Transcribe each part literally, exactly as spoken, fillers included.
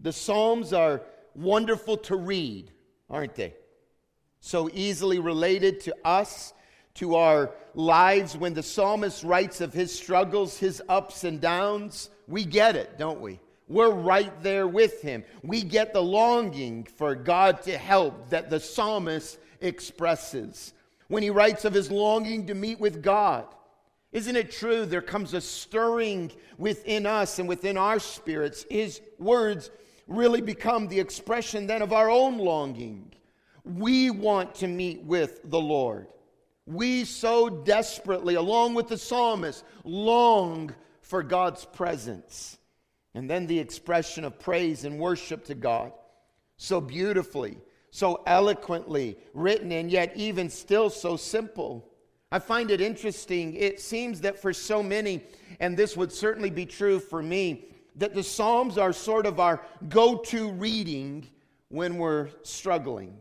The Psalms are wonderful to read, aren't they? So easily related to us, to our lives. When the psalmist writes of his struggles, his ups and downs, we get it, don't we? We're right there with him. We get the longing for God to help that the psalmist expresses. When he writes of his longing to meet with God, isn't it true there comes a stirring within us and within our spirits? His words really become the expression then of our own longing. We want to meet with the Lord. We so desperately, along with the psalmist, long for God's presence. And then the expression of praise and worship to God, so beautifully, so eloquently written, and yet even still so simple. I find it interesting. It seems that for so many, and this would certainly be true for me, that the Psalms are sort of our go-to reading when we're struggling.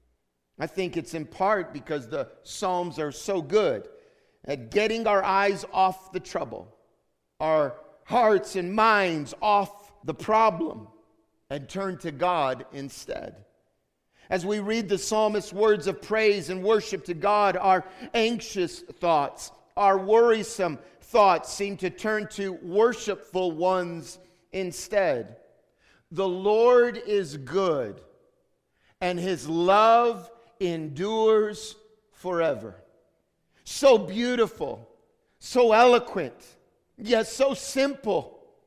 I think it's in part because the Psalms are so good at getting our eyes off the trouble, our hearts and minds off the problem, and turn to God instead. As we read the psalmist's words of praise and worship to God, our anxious thoughts, our worrisome thoughts seem to turn to worshipful ones instead. The Lord is good, and his love endures forever. So beautiful, so eloquent, yet so simple.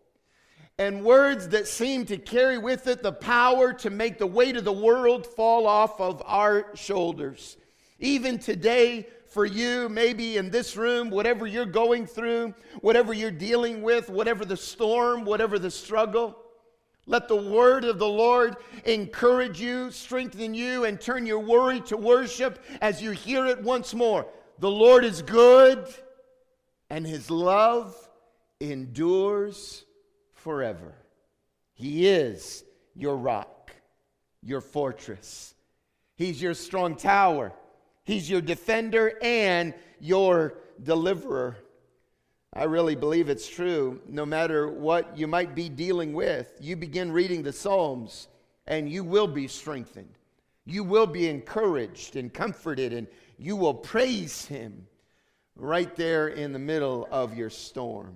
And words that seem to carry with it the power to make the weight of the world fall off of our shoulders. Even today, for you, maybe in this room, whatever you're going through, whatever you're dealing with, whatever the storm, whatever the struggle, let the word of the Lord encourage you, strengthen you, and turn your worry to worship as you hear it once more. The Lord is good, and his love endures forever. He is your rock, your fortress. He's your strong tower. He's your defender and your deliverer. I really believe it's true. No matter what you might be dealing with, you begin reading the Psalms and you will be strengthened. You will be encouraged and comforted, and you will praise him right there in the middle of your storm.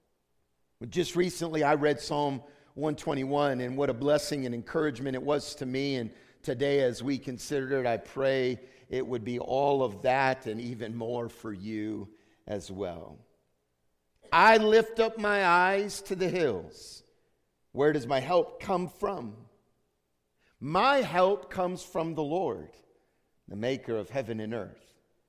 Just recently, I read Psalm one twenty-one, and what a blessing and encouragement it was to me. And today, as we consider it, I pray it would be all of that and even more for you as well. I lift up my eyes to the hills. Where does my help come from? My help comes from the Lord, the maker of heaven and earth.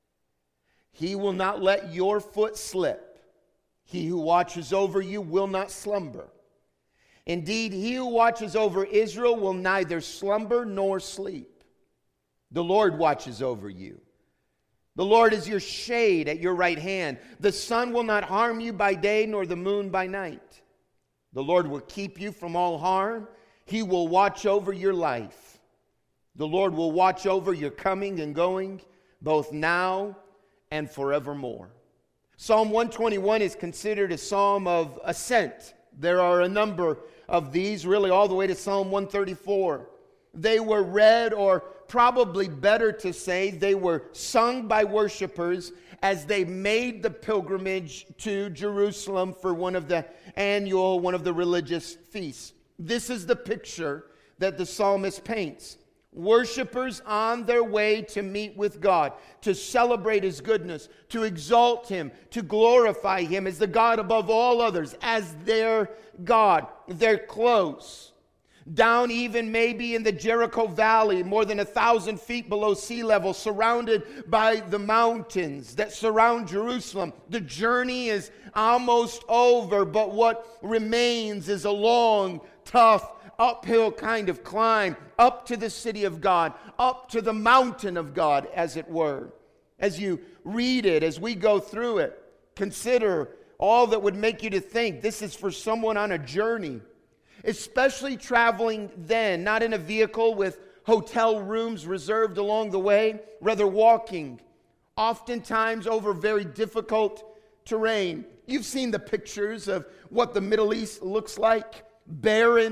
He will not let your foot slip. He who watches over you will not slumber. Indeed, he who watches over Israel will neither slumber nor sleep. The Lord watches over you. The Lord is your shade at your right hand. The sun will not harm you by day, nor the moon by night. The Lord will keep you from all harm. He will watch over your life. The Lord will watch over your coming and going, both now and forevermore. Psalm one twenty-one is considered a psalm of ascent. There are a number of these, really all the way to Psalm one thirty-four. They were read, or probably better to say, they were sung by worshipers as they made the pilgrimage to Jerusalem for one of the annual, one of the religious feasts. This is the picture that the psalmist paints. Worshipers on their way to meet with God, to celebrate his goodness, to exalt him, to glorify him as the God above all others, as their God. They're close. Down even maybe in the Jericho Valley, more than a thousand feet below sea level, surrounded by the mountains that surround Jerusalem. The journey is almost over, but what remains is a long, tough, uphill kind of climb up to the city of God, up to the mountain of God, as it were. As you read it, as we go through it, consider all that would make you to think this is for someone on a journey, especially traveling then, not in a vehicle with hotel rooms reserved along the way, rather walking, oftentimes over very difficult terrain. You've seen the pictures of what the Middle East looks like. Barren,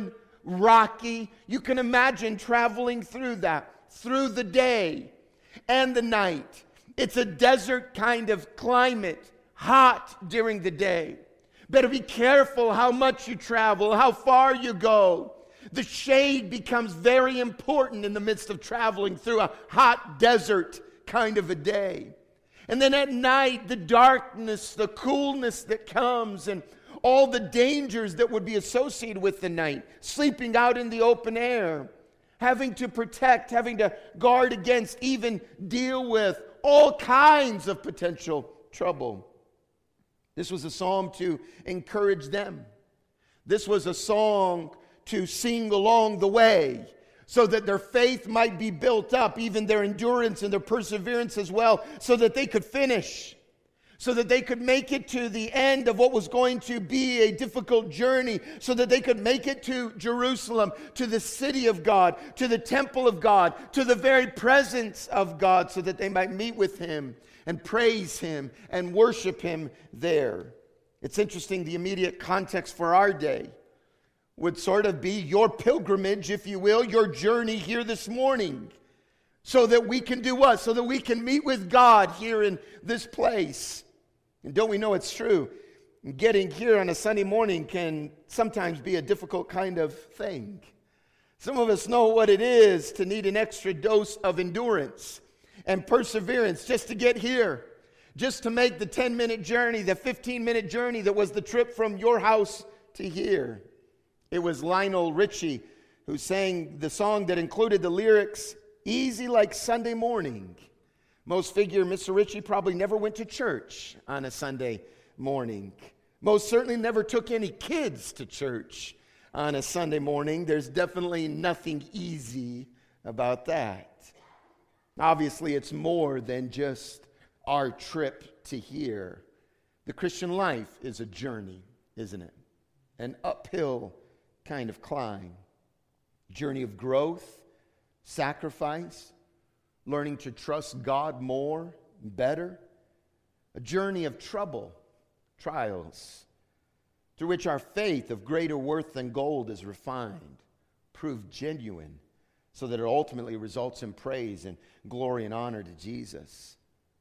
rocky. You can imagine traveling through that, through the day and the night. It's a desert kind of climate, hot during the day. Better be careful how much you travel, how far you go. The shade becomes very important in the midst of traveling through a hot desert kind of a day. And then at night, the darkness, the coolness that comes, and all the dangers that would be associated with the night. Sleeping out in the open air, having to protect, having to guard against, even deal with all kinds of potential trouble. This was a psalm to encourage them. This was a song to sing along the way, so that their faith might be built up, even their endurance and their perseverance as well, so that they could finish, so that they could make it to the end of what was going to be a difficult journey, so that they could make it to Jerusalem, to the city of God, to the temple of God, to the very presence of God, so that they might meet with Him and praise Him and worship Him there. It's interesting, the immediate context for our day would sort of be your pilgrimage, if you will, your journey here this morning, so that we can do what? So that we can meet with God here in this place. And don't we know it's true? Getting here on a Sunday morning can sometimes be a difficult kind of thing. Some of us know what it is to need an extra dose of endurance and perseverance just to get here, just to make the ten-minute journey, the fifteen-minute journey that was the trip from your house to here. It was Lionel Richie who sang the song that included the lyrics, "Easy like Sunday morning." Most figure Mister Richie probably never went to church on a Sunday morning. Most certainly never took any kids to church on a Sunday morning. There's definitely nothing easy about that. Obviously, it's more than just our trip to here. The Christian life is a journey, isn't it? An uphill kind of climb. Journey of growth, sacrifice, learning to trust God more, better. A journey of trouble, trials, through which our faith of greater worth than gold is refined, proved genuine, so that it ultimately results in praise and glory and honor to Jesus.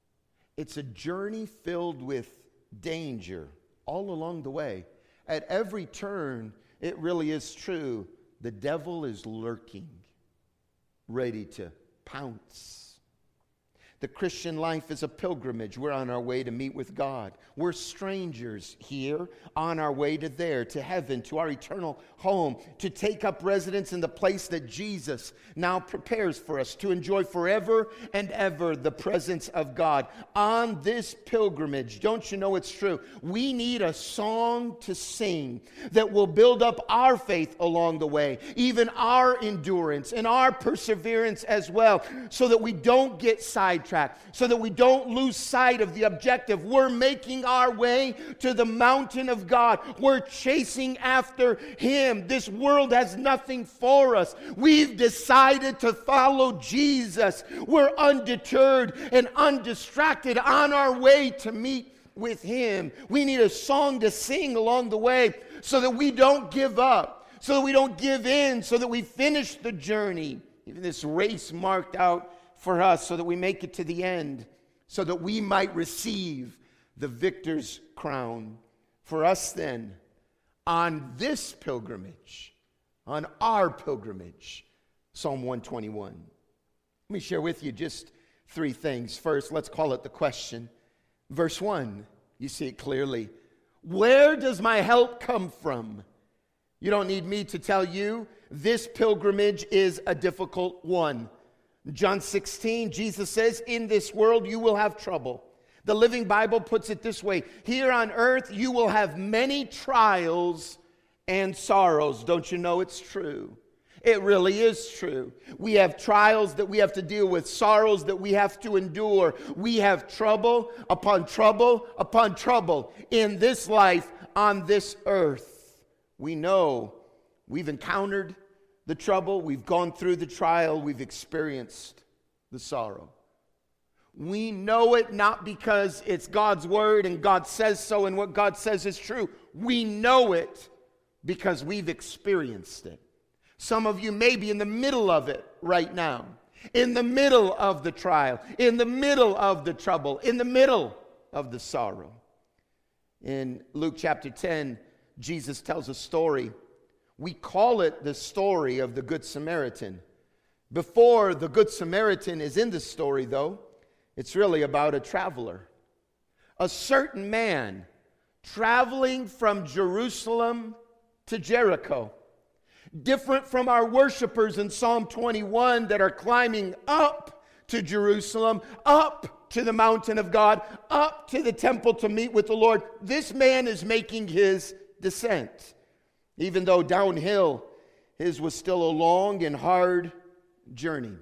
It's a journey filled with danger all along the way. At every turn, it really is true. The devil is lurking, ready to pounce. The Christian life is a pilgrimage. We're on our way to meet with God. We're strangers here, on our way to there, to heaven, to our eternal home, to take up residence in the place that Jesus now prepares for us, to enjoy forever and ever the presence of God. On this pilgrimage, don't you know it's true? We need a song to sing that will build up our faith along the way, even our endurance and our perseverance as well, so that we don't get sidetracked. So that we don't lose sight of the objective. We're making our way to the mountain of God. We're chasing after Him. This world has nothing for us. We've decided to follow Jesus. We're undeterred and undistracted on our way to meet with Him. We need a song to sing along the way so that we don't give up, so that we don't give in, so that we finish the journey, even this race marked out for us, so that we make it to the end, so that we might receive the victor's crown. For us then, on this pilgrimage, on our pilgrimage, Psalm one twenty-one. Let me share with you just three things. First, let's call it the question. Verse one, you see it clearly. Where does my help come from? You don't need me to tell you, this pilgrimage is a difficult one. John sixteen, Jesus says, in this world you will have trouble. The Living Bible puts it this way: here on earth you will have many trials and sorrows. Don't you know it's true? It really is true. We have trials that we have to deal with, sorrows that we have to endure. We have trouble upon trouble upon trouble in this life on this earth. We know we've encountered the trouble, we've gone through the trial, we've experienced the sorrow. We know it not because it's God's word and God says so and what God says is true. We know it because we've experienced it. Some of you may be in the middle of it right now, in the middle of the trial, in the middle of the trouble, in the middle of the sorrow. In Luke chapter ten, Jesus tells a story. We call it the story of the Good Samaritan. Before the Good Samaritan is in the story, though, it's really about a traveler. A certain man traveling from Jerusalem to Jericho. Different from our worshipers in Psalm twenty-one that are climbing up to Jerusalem, up to the mountain of God, up to the temple to meet with the Lord. This man is making his descent. Even though downhill, his was still a long and hard journey.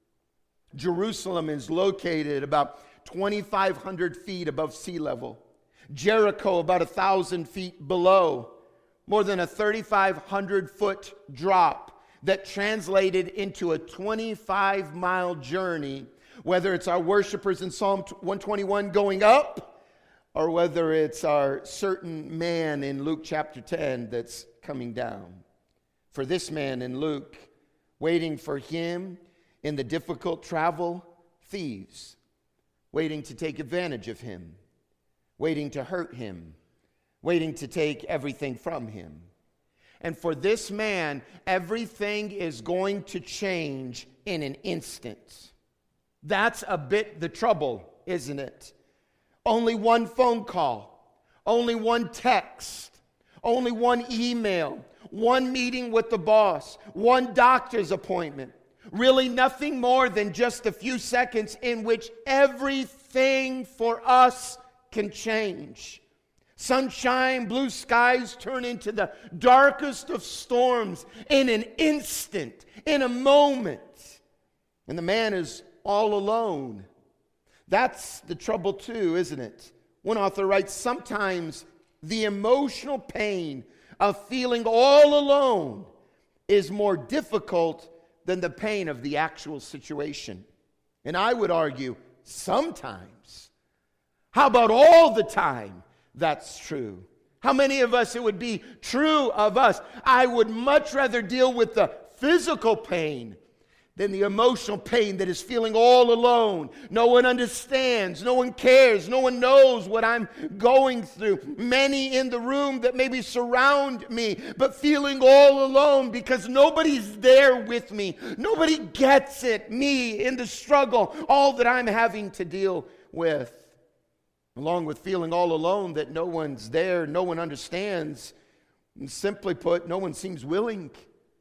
Jerusalem is located about twenty-five hundred feet above sea level. Jericho about one thousand feet below. More than a thirty-five hundred foot drop that translated into a twenty-five mile journey, whether it's our worshipers in Psalm one twenty-one going up, or whether it's our certain man in Luke chapter ten that's coming down. For this man in Luke, waiting for him in the difficult travel, thieves, waiting to take advantage of him, waiting to hurt him, waiting to take everything from him. And for this man, everything is going to change in an instant. That's a bit the trouble, isn't it? Only one phone call, only one text, only one email, one meeting with the boss, one doctor's appointment. Really nothing more than just a few seconds in which everything for us can change. Sunshine, blue skies turn into the darkest of storms in an instant, in a moment. And the man is all alone. That's the trouble too, isn't it? One author writes, sometimes the emotional pain of feeling all alone is more difficult than the pain of the actual situation. And I would argue, sometimes. How about all the time? That's true. How many of us it would be true of us? I would much rather deal with the physical pain than the emotional pain that is feeling all alone. No one understands. No one cares. No one knows what I'm going through. Many in the room that maybe surround me, but feeling all alone because nobody's there with me. Nobody gets it. Me in the struggle, all that I'm having to deal with. Along with feeling all alone, that no one's there, no one understands. And simply put, no one seems willing.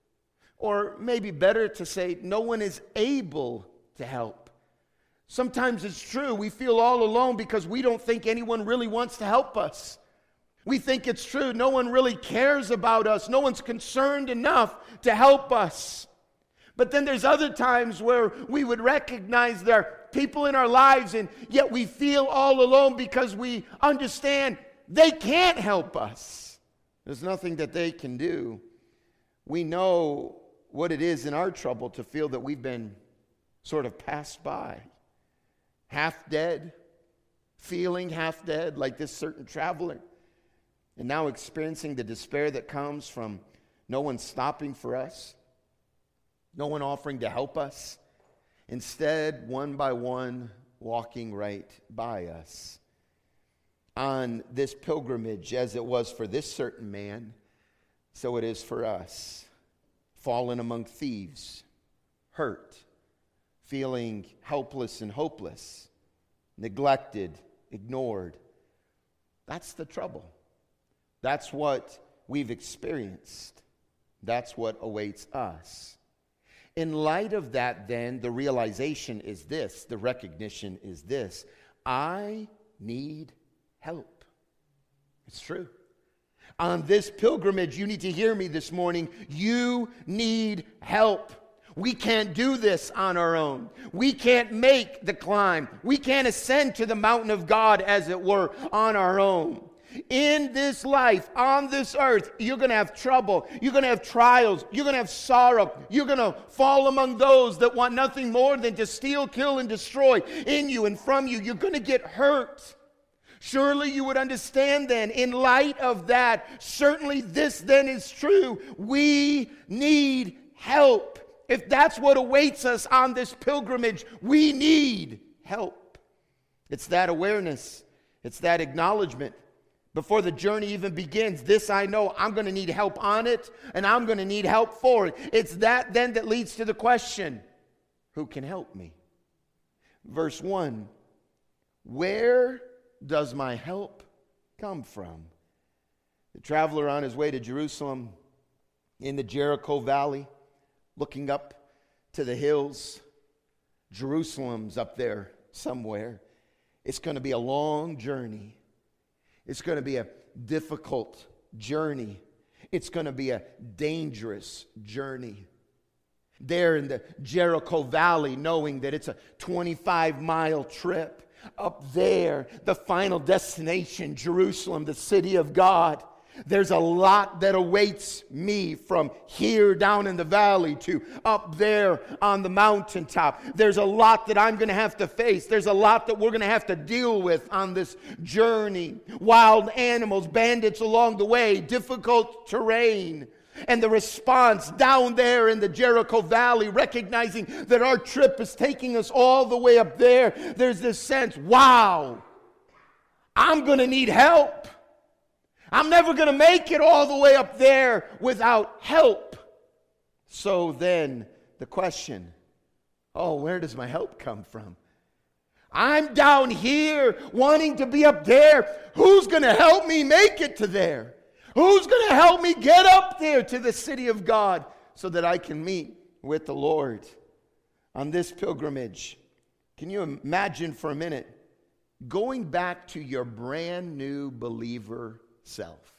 Or maybe better to say, no one is able to help. Sometimes it's true, we feel all alone because we don't think anyone really wants to help us. We think it's true, no one really cares about us. No one's concerned enough to help us. But then there's other times where we would recognize there are people in our lives, and yet we feel all alone because we understand they can't help us. There's nothing that they can do. We know what it is in our trouble to feel that we've been sort of passed by, half dead, feeling half dead like this certain traveler, and now experiencing the despair that comes from no one stopping for us, no one offering to help us, instead, one by one, walking right by us. On this pilgrimage, as it was for this certain man, so it is for us. Fallen among thieves, hurt, feeling helpless and hopeless, neglected, ignored. That's the trouble. That's what we've experienced. That's what awaits us. In light of that, then, the realization is this, the recognition is this: I need help. It's true. On this pilgrimage, you need to hear me this morning. You need help. We can't do this on our own. We can't make the climb. We can't ascend to the mountain of God, as it were, on our own. In this life, on this earth, you're going to have trouble. You're going to have trials. You're going to have sorrow. You're going to fall among those that want nothing more than to steal, kill, and destroy in you and from you. You're going to get hurt. Surely you would understand then, in light of that, certainly this then is true. We need help. If that's what awaits us on this pilgrimage, we need help. It's that awareness. It's that acknowledgement. Before the journey even begins, this I know, I'm going to need help on it, and I'm going to need help for it. It's that then that leads to the question, who can help me? Verse one, where does my help come from? The traveler on his way to Jerusalem in the Jericho Valley, looking up to the hills. Jerusalem's up there somewhere. It's going to be a long journey. It's going to be a difficult journey. It's going to be a dangerous journey. There in the Jericho Valley, knowing that it's a twenty-five mile trip. Up there, the final destination, Jerusalem, the city of God. There's a lot that awaits me from here down in the valley to up there on the mountaintop. There's a lot that I'm going to have to face. There's a lot that we're going to have to deal with on this journey. Wild animals, bandits along the way, difficult terrain. And the response down there in the Jericho Valley, recognizing that our trip is taking us all the way up there, there's this sense, wow, I'm going to need help. I'm never going to make it all the way up there without help. So then the question, oh, where does my help come from? I'm down here wanting to be up there. Who's going to help me make it to there? Who's going to help me get up there to the city of God so that I can meet with the Lord on this pilgrimage? Can you imagine for a minute going back to your brand new believer self?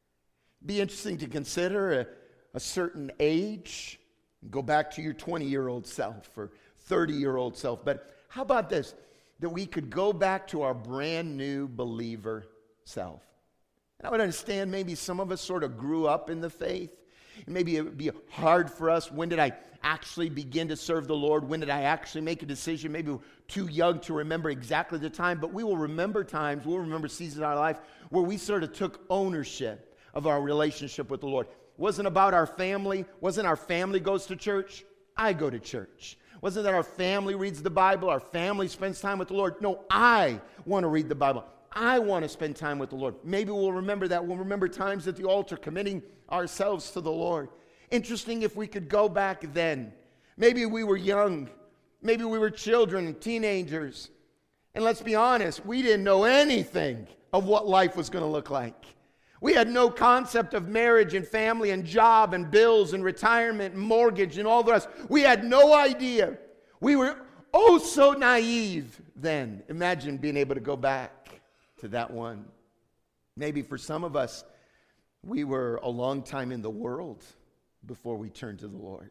Be interesting to consider a, a certain age. Go back to your twenty-year-old self or thirty-year-old self. But how about this? That we could go back to our brand new believer self. And I would understand maybe some of us sort of grew up in the faith. And maybe it would be hard for us. When did I actually begin to serve the Lord? When did I actually make a decision? Maybe we're too young to remember exactly the time. But we will remember times, we'll remember seasons in our life where we sort of took ownership of our relationship with the Lord. It wasn't about our family. Wasn't our family goes to church? I go to church. Wasn't that our family reads the Bible? Our family spends time with the Lord? No, I want to read the Bible. I want to spend time with the Lord. Maybe we'll remember that. We'll remember times at the altar committing ourselves to the Lord. Interesting if we could go back then. Maybe we were young. Maybe we were children and teenagers. And let's be honest, we didn't know anything of what life was going to look like. We had no concept of marriage and family and job and bills and retirement and mortgage and all the rest. We had no idea. We were oh so naive then. Imagine being able to go back to that one. Maybe for some of us, we were a long time in the world before we turned to the Lord.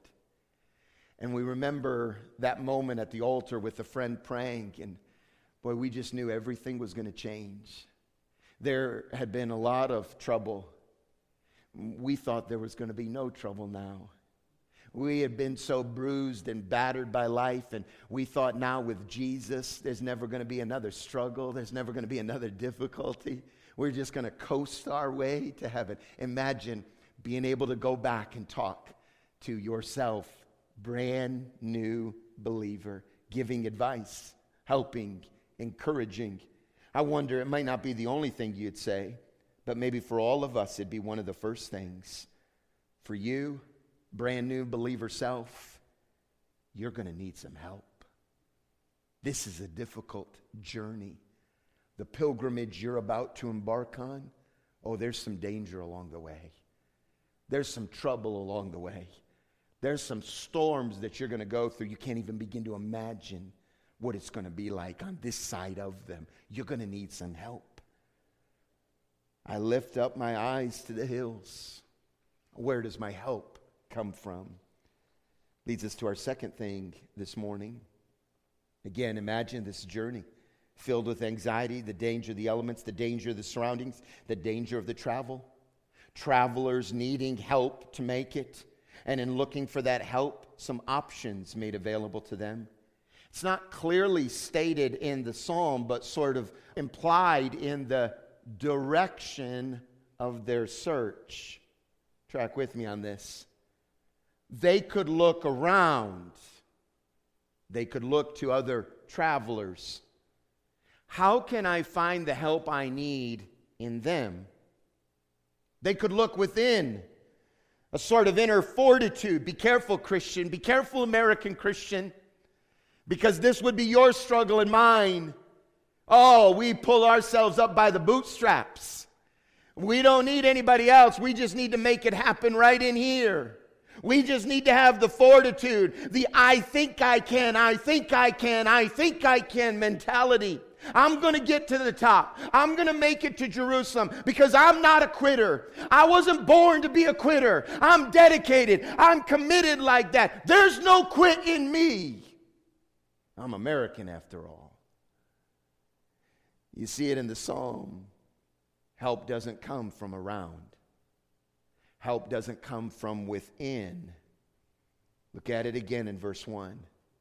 And we remember that moment at the altar with a friend praying, and boy, we just knew everything was going to change. There had been a lot of trouble. We thought there was going to be no trouble now. We had been so bruised and battered by life, and we thought now with Jesus, there's never going to be another struggle. There's never going to be another difficulty. We're just going to coast our way to heaven. Imagine being able to go back and talk to yourself, brand new believer, giving advice, helping, encouraging. I wonder, it might not be the only thing you'd say, but maybe for all of us, it'd be one of the first things. For you, brand new believer self, you're going to need some help. This is a difficult journey. The pilgrimage you're about to embark on, oh, there's some danger along the way. There's some trouble along the way. There's some storms that you're going to go through. You can't even begin to imagine what it's going to be like on this side of them. You're going to need some help. I lift up my eyes to the hills. Where does my help come from? Leads us to our second thing this morning. Again, imagine this journey filled with anxiety, the danger of the elements, the danger of the surroundings, the danger of the travel. Travelers needing help to make it, and in looking for that help, some options made available to them. It's not clearly stated in the psalm, but sort of implied in the direction of their search. Track with me on this. they could look around. They could look to other travelers. How can I find the help I need in them? They could look within, a sort of inner fortitude. Be careful, Christian. Be careful, American Christian, because this would be your struggle and mine. Oh, we pull ourselves up by the bootstraps. We don't need anybody else. We just need to make it happen right in here. We just need to have the fortitude, the I think I can, I think I can, I think I can mentality. I'm going to get to the top. I'm going to make it to Jerusalem because I'm not a quitter. I wasn't born to be a quitter. I'm dedicated. I'm committed like that. There's no quit in me. I'm American after all. You see it in the psalm. Help doesn't come from around. Help doesn't come from within. Look at it again in verse one.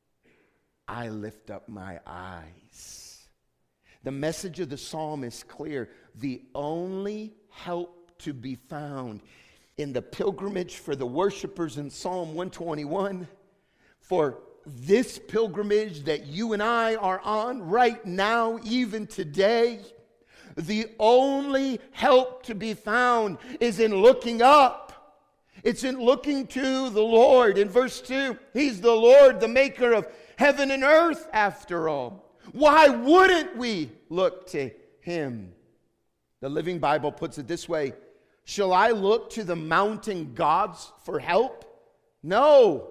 I lift up my eyes. The message of the psalm is clear. The only help to be found in the pilgrimage for the worshipers in Psalm one twenty-one, for this pilgrimage that you and I are on right now, even today, the only help to be found is in looking up. It's in looking to the Lord. In verse two, He's the Lord, the maker of heaven and earth, after all. Why wouldn't we look to Him? The Living Bible puts it this way: shall I look to the mountain gods for help? No.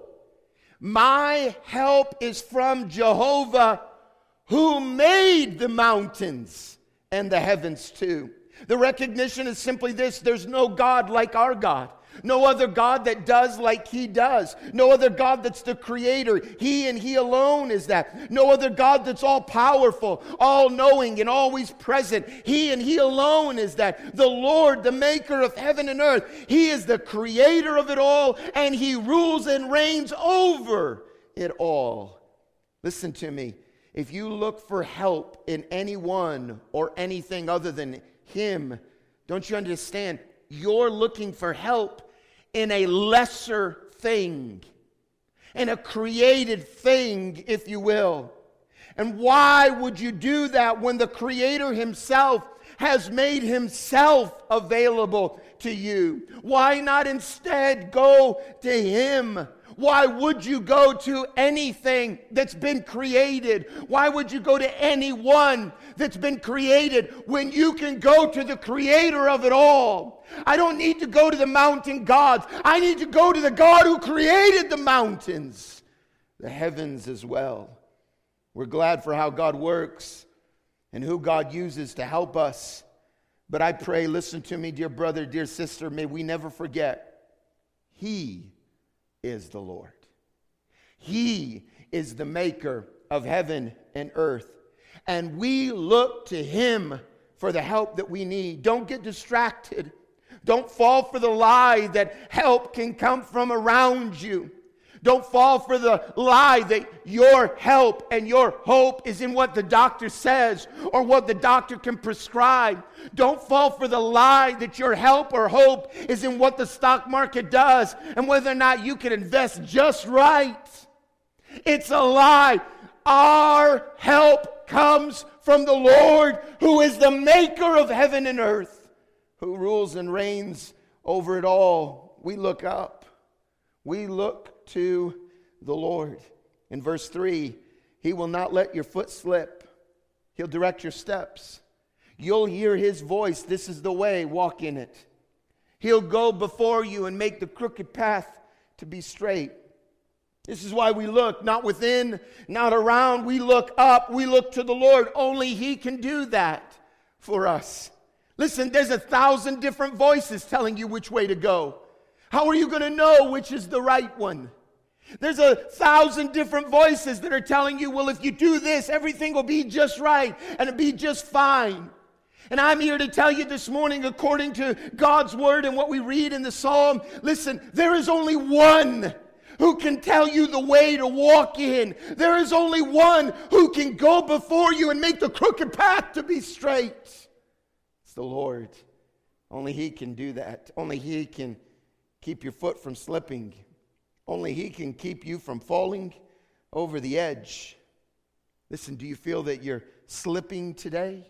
My help is from Jehovah, who made the mountains and the heavens too. The recognition is simply this: there's no God like our God. No other God that does like He does. No other God that's the creator. He and He alone is that. No other God that's all powerful, all knowing, and always present. He and He alone is that. The Lord, the maker of heaven and earth. He is the creator of it all, and He rules and reigns over it all. Listen to me. If you look for help in anyone or anything other than Him, don't you understand? You're looking for help in a lesser thing, in a created thing, if you will. And why would you do that when the Creator Himself has made Himself available to you? Why not instead go to Him? Why would you go to anything that's been created? Why would you go to anyone that's been created when you can go to the Creator of it all? I don't need to go to the mountain gods. I need to go to the God who created the mountains, the heavens as well. We're glad for how God works and who God uses to help us. But I pray, listen to me, dear brother, dear sister, may we never forget, He is the Lord. He is the maker of heaven and earth. And we look to Him for the help that we need. Don't get distracted. Don't fall for the lie that help can come from around you. Don't fall for the lie that your help and your hope is in what the doctor says or what the doctor can prescribe. Don't fall for the lie that your help or hope is in what the stock market does and whether or not you can invest just right. It's a lie. Our help comes from the Lord, who is the maker of heaven and earth, who rules and reigns over it all. We look up. We look to the Lord. In verse three, He will not let your foot slip. He'll direct your steps. You'll hear His voice. This is the way, walk in it. He'll go before you and make the crooked path to be straight. This is why we look, not within, not around. We look up. We look to the Lord. Only He can do that for us. Listen, there's a thousand different voices telling you which way to go. How are you going to know which is the right one? There's a thousand different voices that are telling you, well, if you do this, everything will be just right and it'll be just fine. And I'm here to tell you this morning, according to God's word and what we read in the psalm, listen, there is only one who can tell you the way to walk in. There is only one who can go before you and make the crooked path to be straight. It's the Lord. Only He can do that. Only He can keep your foot from slipping. Only He can keep you from falling over the edge. Listen, do you feel that you're slipping today?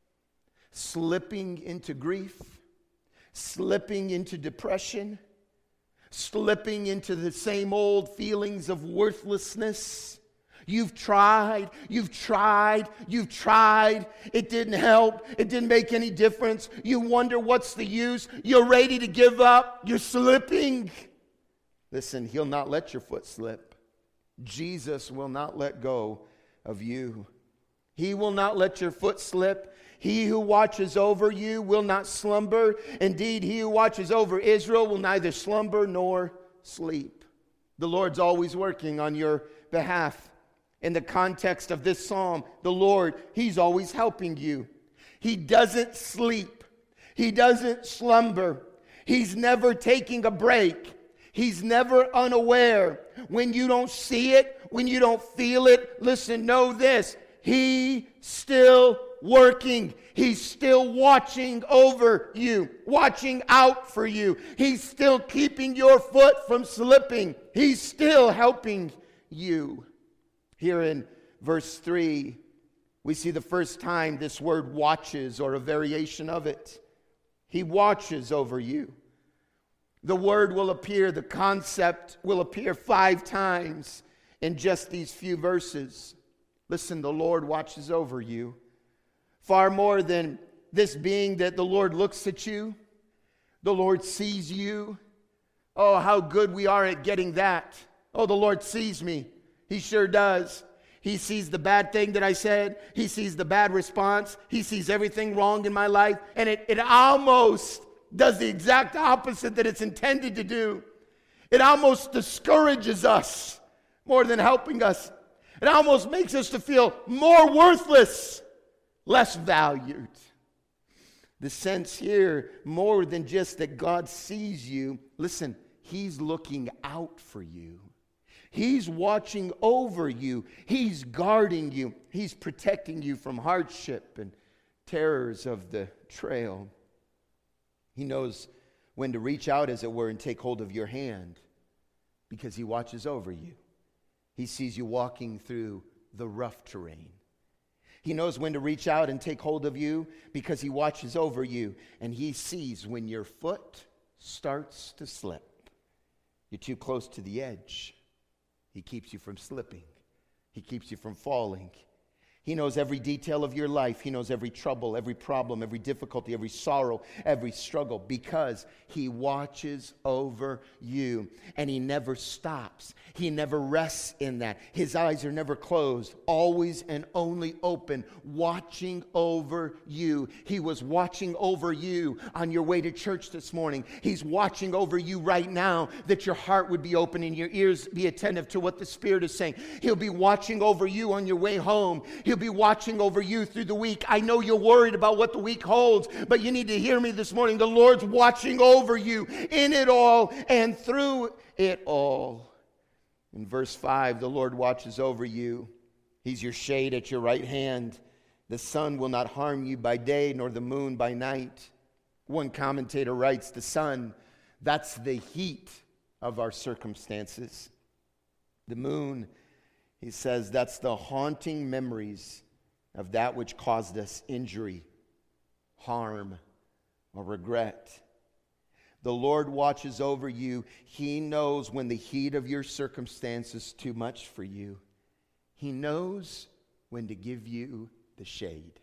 Slipping into grief? Slipping into depression? Slipping into the same old feelings of worthlessness? You've tried, you've tried, you've tried. It didn't help. It didn't make any difference. You wonder what's the use. You're ready to give up. You're slipping. Listen, He'll not let your foot slip. Jesus will not let go of you. He will not let your foot slip. He who watches over you will not slumber. Indeed, He who watches over Israel will neither slumber nor sleep. The Lord's always working on your behalf. In the context of this psalm, the Lord, He's always helping you. He doesn't sleep. He doesn't slumber. He's never taking a break. He's never unaware. When you don't see it, when you don't feel it, listen, know this. He's still working. He's still watching over you, watching out for you. He's still keeping your foot from slipping. He's still helping you. Here in verse three, we see the first time this word watches, or a variation of it. He watches over you. The word will appear, the concept will appear five times in just these few verses. Listen, the Lord watches over you. Far more than this being that the Lord looks at you, the Lord sees you. Oh, how good we are at getting that. Oh, the Lord sees me. He sure does. He sees the bad thing that I said. He sees the bad response. He sees everything wrong in my life. And it, it almost does the exact opposite that it's intended to do. It almost discourages us more than helping us. It almost makes us to feel more worthless, less valued. The sense here, more than just that God sees you, listen, He's looking out for you. He's watching over you. He's guarding you. He's protecting you from hardship and terrors of the trail. He knows when to reach out, as it were, and take hold of your hand because He watches over you. He sees you walking through the rough terrain. He knows when to reach out and take hold of you because He watches over you. And He sees when your foot starts to slip. You're too close to the edge. He keeps you from slipping. He keeps you from falling. He knows every detail of your life. He knows every trouble, every problem, every difficulty, every sorrow, every struggle, because He watches over you. And He never stops. He never rests in that. His eyes are never closed, always and only open, watching over you. He was watching over you on your way to church this morning. He's watching over you right now, that your heart would be open and your ears be attentive to what the Spirit is saying. He'll be watching over you on your way home. He'll be watching over you through the week. I know you're worried about what the week holds, but you need to hear me this morning. The Lord's watching over you in it all and through it all. In verse five, the Lord watches over you. He's your shade at your right hand. The sun will not harm you by day, nor the moon by night. One commentator writes, the sun, that's the heat of our circumstances. The moon, he says, that's the haunting memories of that which caused us injury, harm, or regret. The Lord watches over you. He knows when the heat of your circumstance is too much for you. He knows when to give you the shade.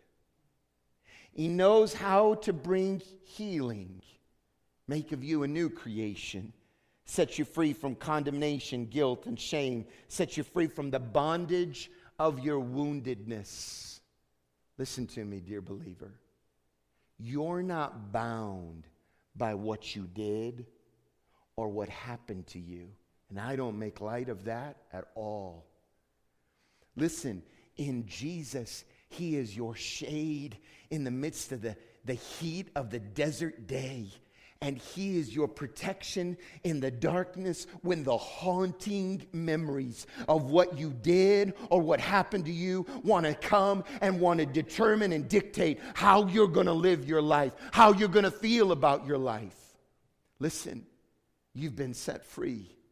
He knows how to bring healing, make of you a new creation, set you free from condemnation, guilt, and shame, set you free from the bondage of your woundedness. Listen to me, dear believer. You're not bound by what you did or what happened to you. And I don't make light of that at all. Listen, in Jesus, He is your shade in the midst of the, the heat of the desert day. And He is your protection in the darkness when the haunting memories of what you did or what happened to you want to come and want to determine and dictate how you're going to live your life, how you're going to feel about your life. Listen, you've been set free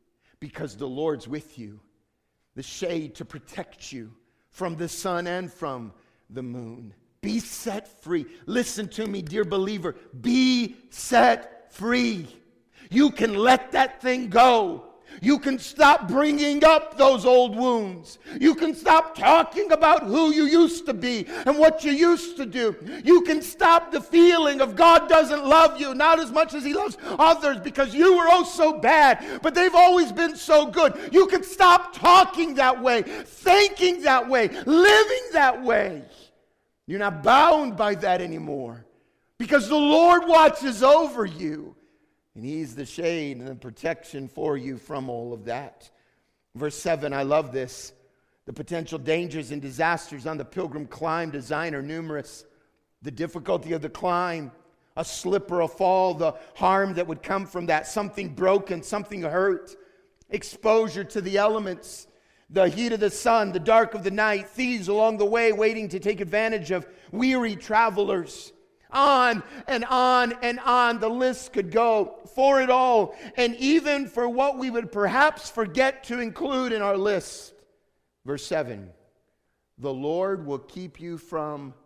because the Lord's with you. The shade to protect you from the sun and from the moon. Be set free. Listen to me, dear believer. Be set free. You can let that thing go. You can stop bringing up those old wounds. You can stop talking about who you used to be and what you used to do. You can stop the feeling of God doesn't love you, not as much as He loves others because you were oh so bad, but they've always been so good. You can stop talking that way, thinking that way, living that way. You're not bound by that anymore because the Lord watches over you. And He's the shade and the protection for you from all of that. Verse seven, I love this. The potential dangers and disasters on the pilgrim climb design are numerous. The difficulty of the climb, a slip or a fall, the harm that would come from that, something broken, something hurt, exposure to the elements, the heat of the sun, the dark of the night, thieves along the way waiting to take advantage of weary travelers. On and on and on the list could go for it all, and even for what we would perhaps forget to include in our list. Verse seven, the Lord will keep you from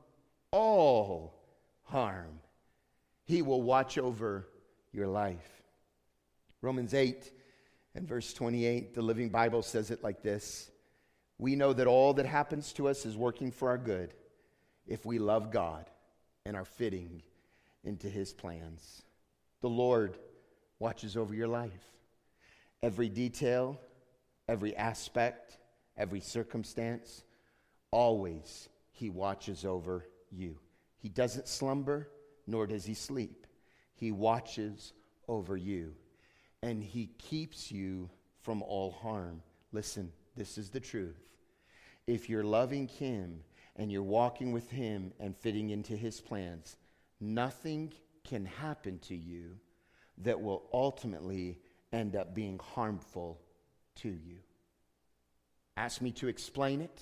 all harm. He will watch over your life. Romans eight and verse twenty-eight, the Living Bible says it like this. We know that all that happens to us is working for our good if we love God and are fitting into His plans. The Lord watches over your life. Every detail, every aspect, every circumstance, always He watches over you. He doesn't slumber, nor does He sleep. He watches over you, and He keeps you from all harm. Listen, this is the truth. If you're loving Him, and you're walking with Him and fitting into His plans, nothing can happen to you that will ultimately end up being harmful to you. Ask me to explain it.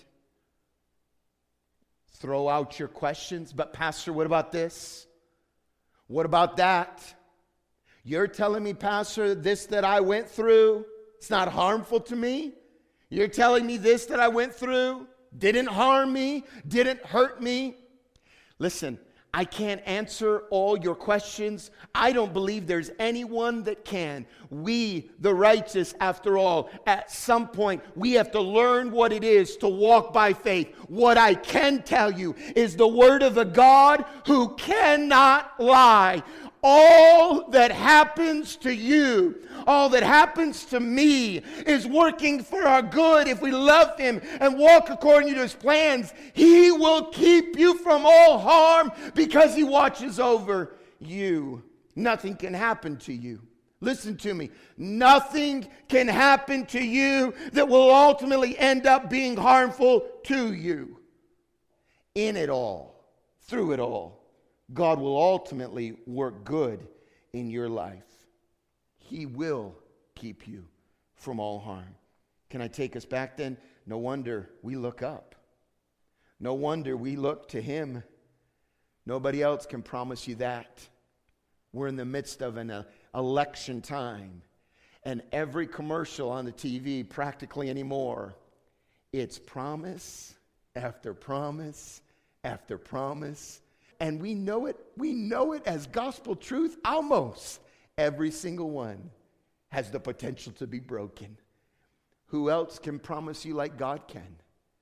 Throw out your questions. But Pastor, what about this? What about that? You're telling me, Pastor, this that I went through, it's not harmful to me? You're telling me this that I went through didn't harm me, didn't hurt me? Listen, I can't answer all your questions. I don't believe there's anyone that can. We, the righteous, after all, at some point, we have to learn what it is to walk by faith. What I can tell you is the word of a God who cannot lie. All that happens to you, all that happens to me is working for our good. If we love Him and walk according to His plans, He will keep you from all harm because He watches over you. Nothing can happen to you. Listen to me. Nothing can happen to you that will ultimately end up being harmful to you. In it all, through it all, God will ultimately work good in your life. He will keep you from all harm. Can I take us back then? No wonder we look up. No wonder we look to Him. Nobody else can promise you that. We're in the midst of an uh, election time, and every commercial on the T V practically anymore, it's promise after promise after promise. And we know it, we know it as gospel truth. Almost every single one has the potential to be broken. Who else can promise you like God can?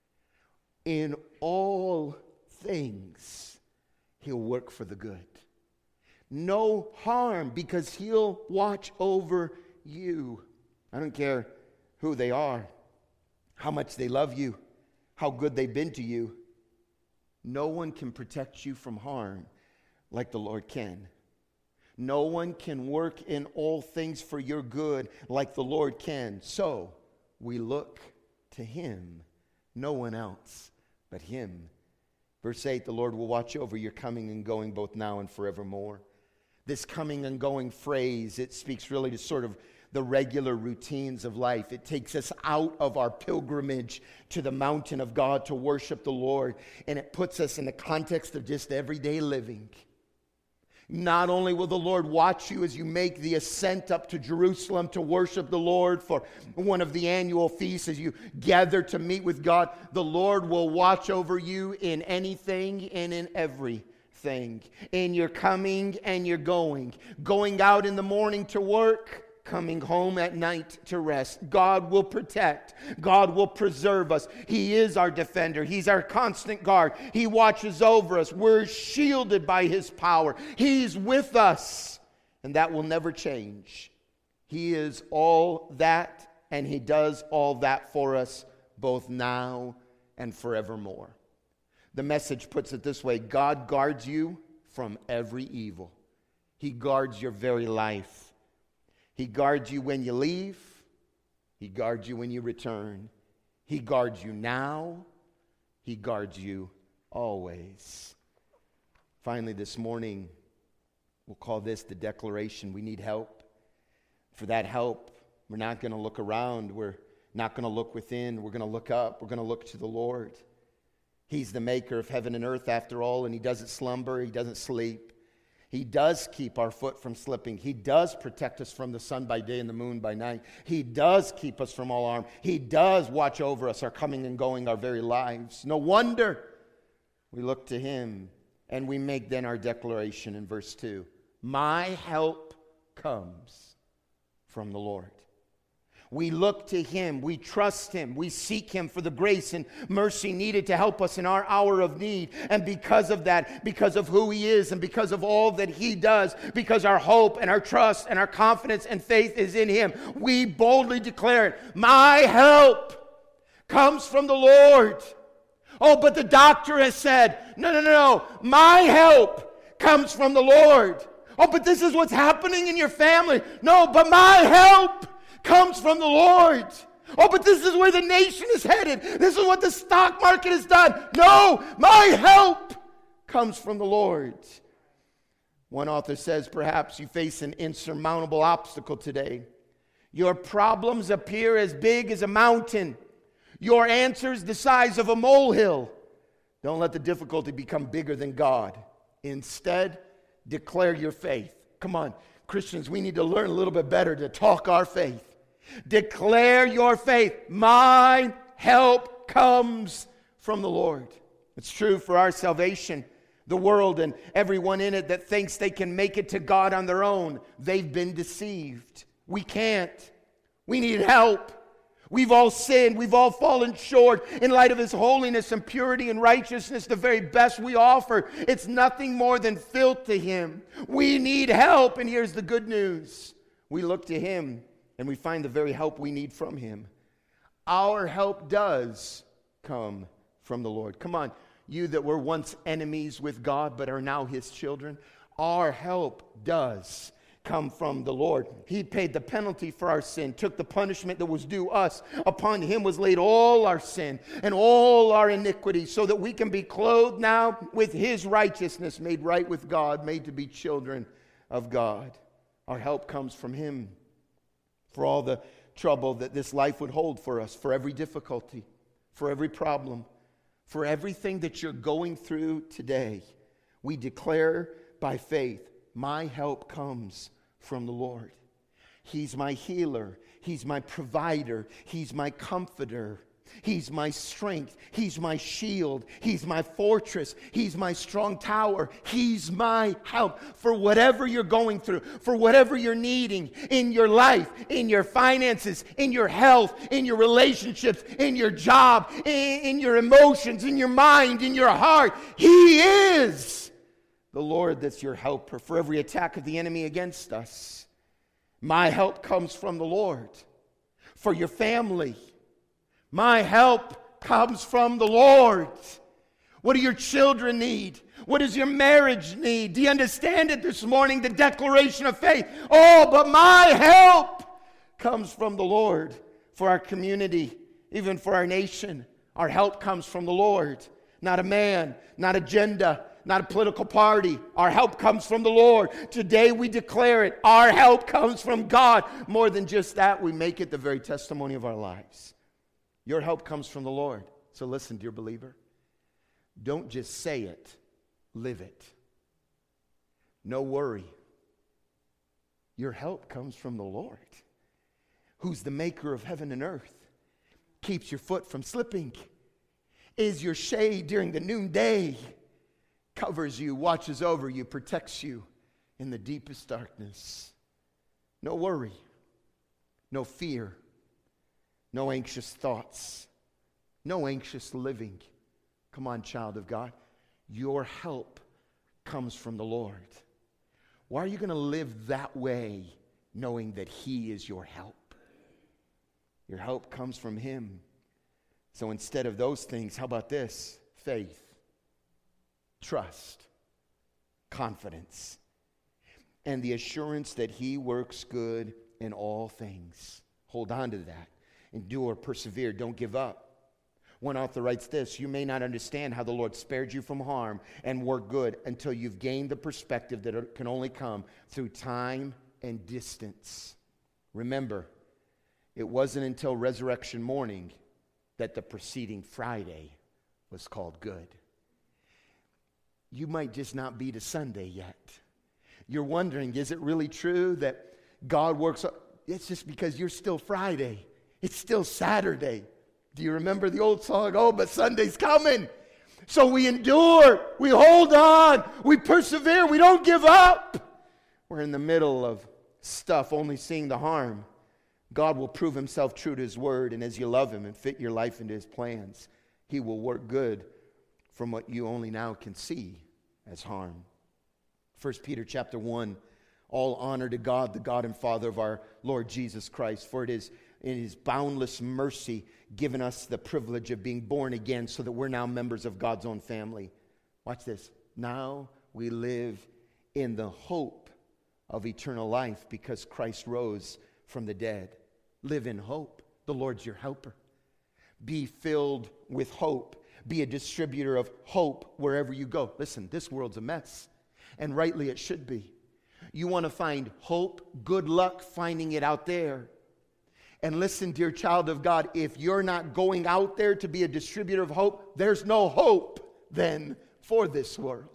In all things, He'll work for the good. No harm, because He'll watch over you. I don't care who they are, how much they love you, how good they've been to you. No one can protect you from harm like the Lord can. No one can work in all things for your good like the Lord can. So we look to Him, no one else but Him. Verse eight, the Lord will watch over your coming and going both now and forevermore. This coming and going phrase, it speaks really to sort of the regular routines of life. It takes us out of our pilgrimage to the mountain of God to worship the Lord, and it puts us in the context of just everyday living. Not only will the Lord watch you as you make the ascent up to Jerusalem to worship the Lord for one of the annual feasts, as you gather to meet with God, the Lord will watch over you in anything and in everything. In your coming and your going. Going out in the morning to work, coming home at night to rest. God will protect. God will preserve us. He is our defender. He's our constant guard. He watches over us. We're shielded by His power. He's with us, and that will never change. He is all that, and He does all that for us, both now and forevermore. The Message puts it this way: God guards you from every evil. He guards your very life. He guards you when you leave. He guards you when you return. He guards you now. He guards you always. Finally, this morning, we'll call this the declaration. We need help. For that help, we're not going to look around. We're not going to look within. We're going to look up. We're going to look to the Lord. He's the maker of heaven and earth, after all, and He doesn't slumber. He doesn't sleep. He does keep our foot from slipping. He does protect us from the sun by day and the moon by night. He does keep us from all harm. He does watch over us, our coming and going, our very lives. No wonder we look to Him, and we make then our declaration in verse two. My help comes from the Lord. We look to Him, we trust Him, we seek Him for the grace and mercy needed to help us in our hour of need. And because of that, because of who He is and because of all that He does, because our hope and our trust and our confidence and faith is in Him, we boldly declare it. My help comes from the Lord. Oh, but the doctor has said, no, no, no, no, my help comes from the Lord. Oh, but this is what's happening in your family. No, but my help comes from the Lord. Oh, but this is where the nation is headed. This is what the stock market has done. No, my help comes from the Lord. One author says, perhaps you face an insurmountable obstacle today. Your problems appear as big as a mountain. Your answers the size of a molehill. Don't let the difficulty become bigger than God. Instead, declare your faith. Come on, Christians, we need to learn a little bit better to talk our faith. Declare your faith. My help comes from the Lord. It's true for our salvation. The world and everyone in it that thinks they can make it to God on their own, they've been deceived. We can't. We need help. We've all sinned. We've all fallen short. In light of His holiness and purity and righteousness, the very best we offer, it's nothing more than filth to Him. We need help, and here's the good news. We look to Him, and we find the very help we need from Him. Our help does come from the Lord. Come on, you that were once enemies with God but are now His children, our help does come from the Lord. He paid the penalty for our sin, took the punishment that was due us. Upon Him was laid all our sin and all our iniquity, so that we can be clothed now with His righteousness, made right with God, made to be children of God. Our help comes from Him for all the trouble that this life would hold for us, for every difficulty, for every problem, for everything that you're going through today. We declare by faith, my help comes from the Lord. He's my healer. He's my provider. He's my comforter. He's my strength. He's my shield. He's my fortress. He's my strong tower. He's my help for whatever you're going through, for whatever you're needing in your life, in your finances, in your health, in your relationships, in your job, in, in your emotions, in your mind, in your heart. He is the Lord that's your helper for every attack of the enemy against us. My help comes from the Lord. For your family, my help comes from the Lord. What do your children need? What does your marriage need? Do you understand it this morning? The declaration of faith. Oh, but my help comes from the Lord. For our community, even for our nation, our help comes from the Lord. Not a man, not agenda, not a political party. Our help comes from the Lord. Today we declare it. Our help comes from God. More than just that, we make it the very testimony of our lives. Your help comes from the Lord. So listen, dear believer. Don't just say it. Live it. No worry. Your help comes from the Lord, who's the maker of heaven and earth, keeps your foot from slipping, is your shade during the noonday, covers you, watches over you, protects you in the deepest darkness. No worry, no fear, no anxious thoughts, no anxious living. Come on, child of God. Your help comes from the Lord. Why are you going to live that way knowing that He is your help? Your help comes from Him. So instead of those things, how about this? Faith, trust, confidence, and the assurance that He works good in all things. Hold on to that. Endure, persevere, don't give up. One author writes this: you may not understand how the Lord spared you from harm and worked good until you've gained the perspective that it can only come through time and distance. Remember, it wasn't until resurrection morning that the preceding Friday was called good. You might just not be to Sunday yet. You're wondering, is it really true that God works? It's just because you're still Friday. It's still Saturday. Do you remember the old song? Oh, but Sunday's coming. So we endure, we hold on, we persevere, we don't give up. We're in the middle of stuff, only seeing the harm. God will prove Himself true to His word, and as you love Him and fit your life into His plans, He will work good from what you only now can see as harm. First Peter chapter one, all honor to God, the God and Father of our Lord Jesus Christ, for it is in His boundless mercy given us the privilege of being born again so that we're now members of God's own family. Watch this. Now we live in the hope of eternal life because Christ rose from the dead. Live in hope. The Lord's your helper. Be filled with hope. Be a distributor of hope wherever you go. Listen, this world's a mess, and rightly it should be. You want to find hope? Good luck finding it out there. And listen, dear child of God, if you're not going out there to be a distributor of hope, there's no hope then for this world.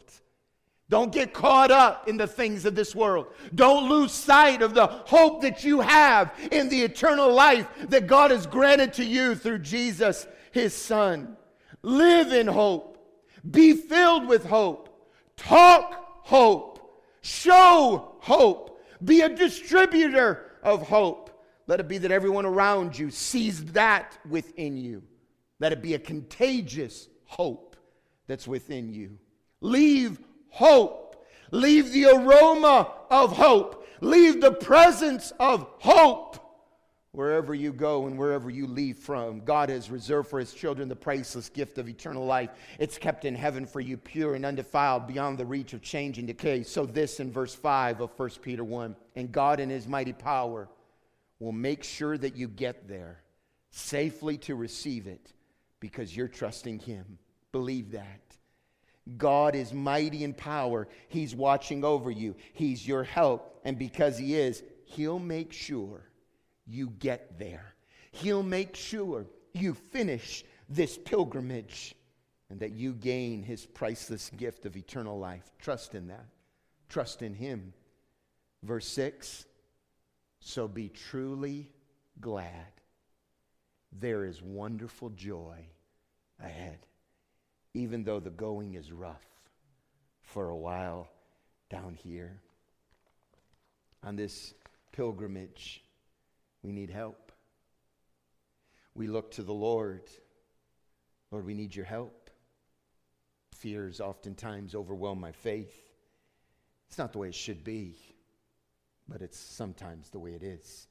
Don't get caught up in the things of this world. Don't lose sight of the hope that you have in the eternal life that God has granted to you through Jesus, His Son. Live in hope. Be filled with hope. Talk hope. Show hope. Be a distributor of hope. Let it be that everyone around you sees that within you. Let it be a contagious hope that's within you. Leave hope. Leave the aroma of hope. Leave the presence of hope wherever you go and wherever you leave from. God has reserved for His children the priceless gift of eternal life. It's kept in heaven for you, pure and undefiled, beyond the reach of change and decay. So this in verse five of First Peter one. And God in His mighty power will make sure that you get there safely to receive it because you're trusting Him. Believe that. God is mighty in power. He's watching over you. He's your help. And because He is, He'll make sure you get there. He'll make sure you finish this pilgrimage and that you gain His priceless gift of eternal life. Trust in that. Trust in Him. Verse six. So be truly glad. There is wonderful joy ahead, even though the going is rough for a while down here. On this pilgrimage, we need help. We look to the Lord. Lord, we need your help. Fears oftentimes overwhelm my faith. It's not the way it should be, but it's sometimes the way it is.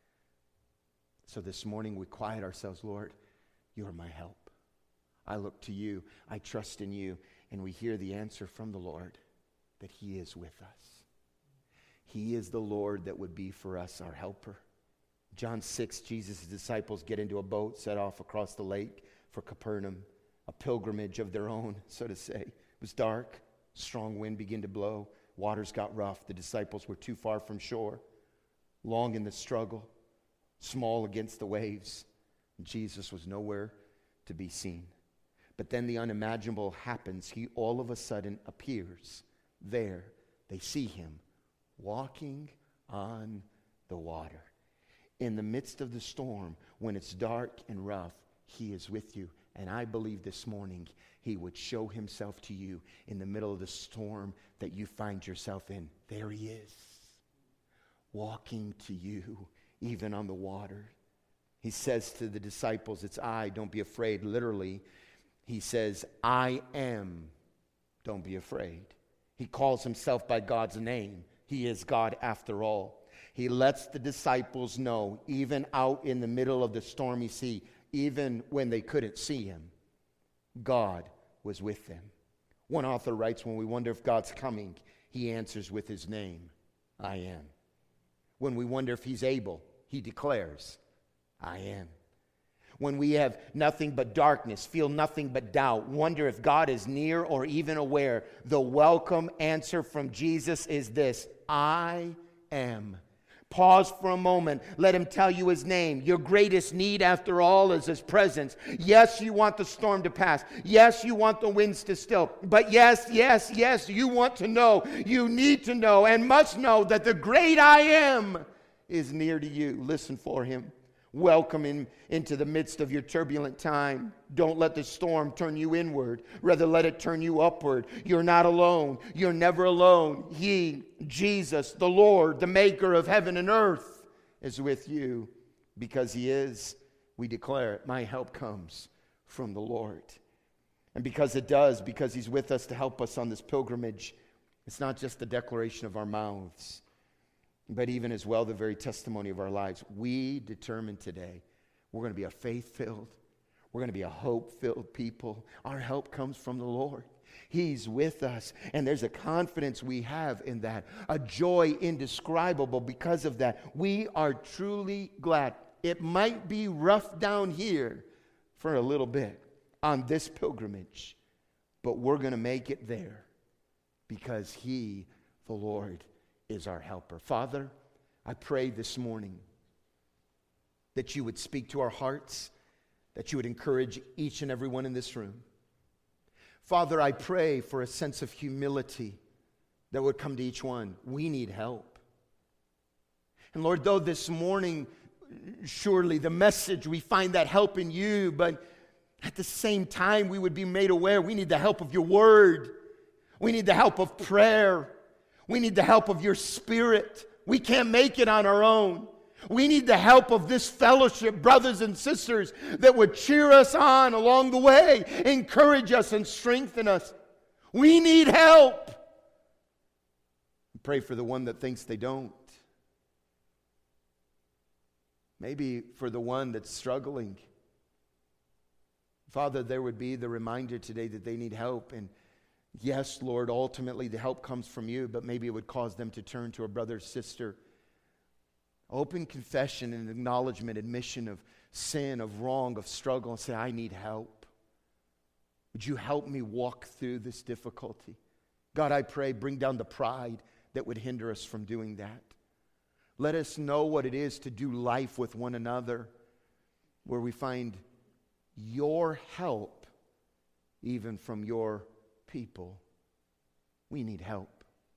So this morning we quiet ourselves. Lord, you are my help. I look to you. I trust in you. And we hear the answer from the Lord that He is with us. He is the Lord that would be for us our helper. John six, Jesus' disciples get into a boat, set off across the lake for Capernaum, a pilgrimage of their own, so to say. It was dark. Strong wind began to blow. Waters got rough. The disciples were too far from shore. Long in the struggle. Small against the waves. Jesus was nowhere to be seen. But then the unimaginable happens. He all of a sudden appears there. They see him walking on the water. In the midst of the storm, when it's dark and rough, he is with you. And I believe this morning he would show himself to you in the middle of the storm that you find yourself in. There he is, walking to you, even on the water. He says to the disciples, it's I, don't be afraid. Literally, he says, I am, don't be afraid. He calls himself by God's name. He is God after all. He lets the disciples know, even out in the middle of the stormy sea, even when they couldn't see him, God was with them. One author writes, when we wonder if God's coming, he answers with his name, I am. When we wonder if he's able, he declares, I am. When we have nothing but darkness, feel nothing but doubt, wonder if God is near or even aware, the welcome answer from Jesus is this, I am. Pause for a moment. Let him tell you his name. Your greatest need, after all, is his presence. Yes, you want the storm to pass. Yes, you want the winds to still. But yes, yes, yes, you want to know. You need to know and must know that the great I am is near to you. Listen for him. Welcome him into the midst of your turbulent time. Don't let the storm turn you inward. Rather, let it turn you upward. You're not alone. You're never alone. He, Jesus, the Lord, the maker of heaven and earth, is with you. Because he is, we declare it, my help comes from the Lord. And because it does, because he's with us to help us on this pilgrimage, it's not just the declaration of our mouths, but even as well the very testimony of our lives. We determine today we're going to be a faith-filled, we're going to be a hope-filled people. Our help comes from the Lord. He's with us, and there's a confidence we have in that, a joy indescribable because of that. We are truly glad. It might be rough down here for a little bit on this pilgrimage, but we're going to make it there because he, the Lord, is our helper. Father, I pray this morning that you would speak to our hearts, that you would encourage each and every one in this room. Father, I pray for a sense of humility that would come to each one. We need help. And Lord, though this morning, surely the message, we find that help in you, but at the same time, we would be made aware we need the help of your word. We need the help of prayer. We need the help of your Spirit. We can't make it on our own. We need the help of this fellowship, brothers and sisters, that would cheer us on along the way, encourage us and strengthen us. We need help. Pray for the one that thinks they don't. Maybe for the one that's struggling. Father, there would be the reminder today that they need help. And yes, Lord, ultimately the help comes from you, but maybe it would cause them to turn to a brother or sister. Open confession and acknowledgement, admission of sin, of wrong, of struggle, and say, I need help. Would you help me walk through this difficulty? God, I pray, bring down the pride that would hinder us from doing that. Let us know what it is to do life with one another, where we find your help, even from your people. We need help.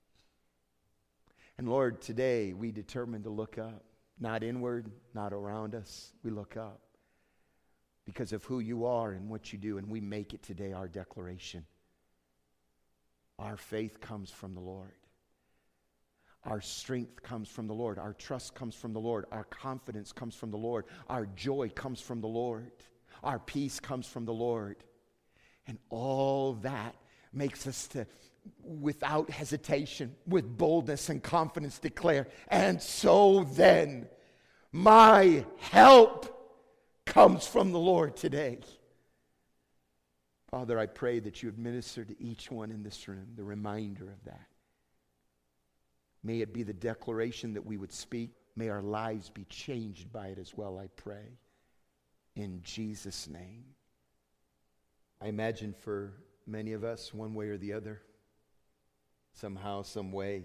And Lord, today we determine to look up, not inward, not around us. We look up because of who you are and what you do, and we make it today our declaration. Our faith comes from the Lord. Our strength comes from the Lord. Our trust comes from the Lord. Our confidence comes from the Lord. Our joy comes from the Lord. Our peace comes from the Lord. And all that makes us to, without hesitation, with boldness and confidence, declare, and so then, my help comes from the Lord today. Father, I pray that you administer to each one in this room the reminder of that. May it be the declaration that we would speak. May our lives be changed by it as well, I pray. In Jesus' name. I imagine for many of us, one way or the other, somehow, some way,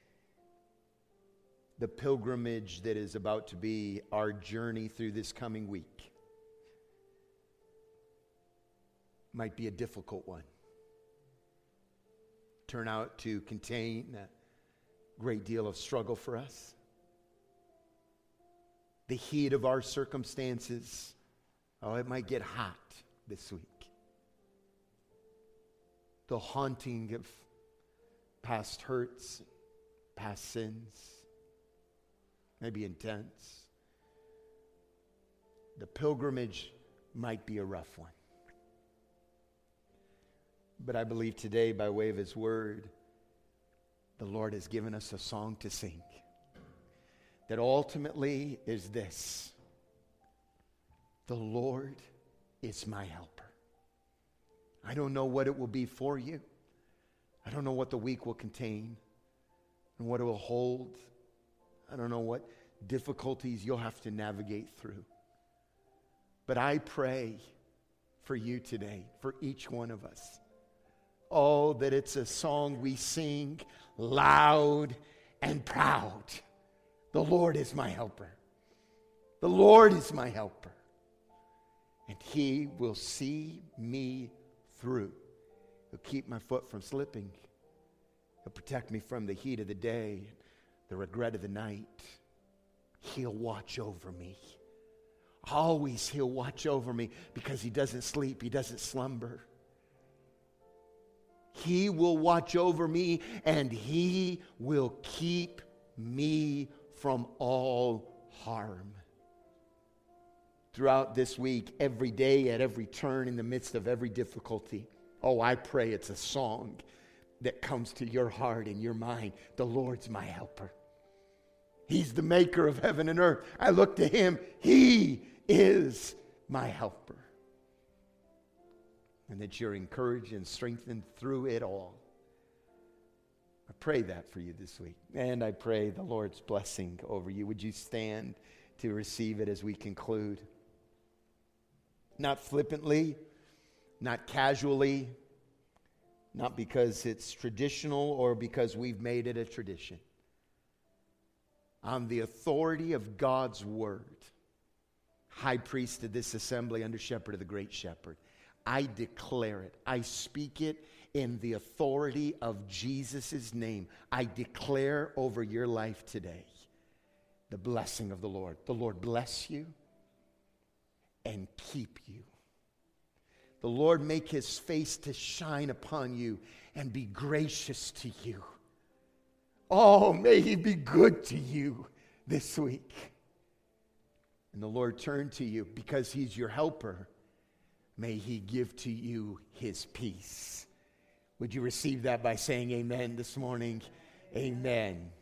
the pilgrimage that is about to be our journey through this coming week might be a difficult one. Turn out to contain great deal of struggle for us. The heat of our circumstances, oh, it might get hot this week. The haunting of past hurts, past sins, may be intense. The pilgrimage might be a rough one. But I believe today, by way of His Word, the Lord has given us a song to sing that ultimately is this: the Lord is my helper. I don't know what it will be for you. I don't know what the week will contain and what it will hold. I don't know what difficulties you'll have to navigate through. But I pray for you today, for each one of us. Oh, that it's a song we sing loud and proud. The Lord is my helper. The Lord is my helper. And He will see me through. He'll keep my foot from slipping. He'll protect me from the heat of the day, the regret of the night. He'll watch over me. Always He'll watch over me because He doesn't sleep. He doesn't slumber. He will watch over me and He will keep me from all harm. Throughout this week, every day, at every turn, in the midst of every difficulty, oh, I pray it's a song that comes to your heart and your mind. The Lord's my helper. He's the maker of heaven and earth. I look to Him. He is my helper. And that you're encouraged and strengthened through it all. I pray that for you this week. And I pray the Lord's blessing over you. Would you stand to receive it as we conclude? Not flippantly, not casually, not because it's traditional or because we've made it a tradition. On the authority of God's Word, High Priest of this assembly, under Shepherd of the Great Shepherd, I declare it. I speak it in the authority of Jesus' name. I declare over your life today the blessing of the Lord. The Lord bless you and keep you. The Lord make His face to shine upon you and be gracious to you. Oh, may He be good to you this week. And the Lord turn to you because He's your helper. May He give to you His peace. Would you receive that by saying amen this morning? Amen.